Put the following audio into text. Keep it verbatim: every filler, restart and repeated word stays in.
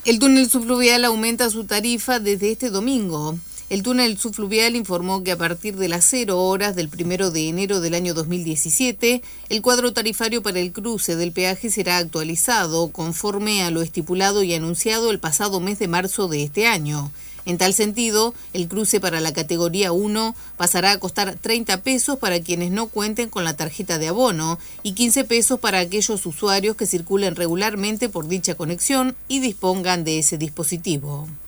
El túnel subfluvial aumenta su tarifa desde este domingo. El túnel subfluvial informó que a partir de las cero horas del primero de enero del año dos mil diecisiete, el cuadro tarifario para el cruce del peaje será actualizado conforme a lo estipulado y anunciado el pasado mes de marzo de este año. En tal sentido, el cruce para la categoría uno pasará a costar treinta pesos para quienes no cuenten con la tarjeta de abono y quince pesos para aquellos usuarios que circulen regularmente por dicha conexión y dispongan de ese dispositivo.